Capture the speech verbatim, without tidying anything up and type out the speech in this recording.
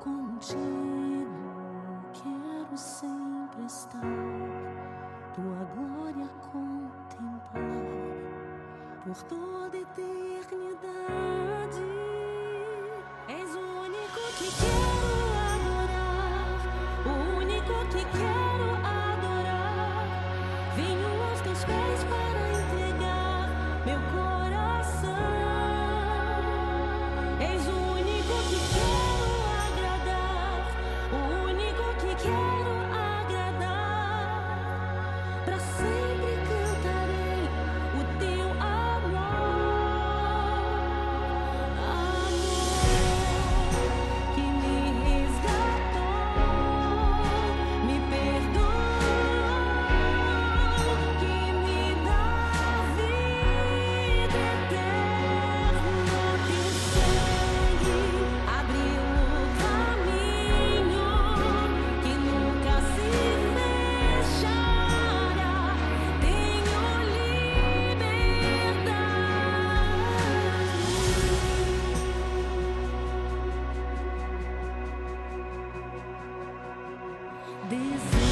Contigo quero sempre estar, tua glória contemplar por toda eternidade. És o único que quero adorar, o único que quero adorar. Venho aos teus pés para entregar meu coração. És o único que quero agradar, o único que quero agradar. Para sempre cantarei o teu amor, amor que me resgatou, me perdoou, que me dá vida eterna. Teu sangue abriu o caminho que nunca se fechará. Tenho liberdade. Desejo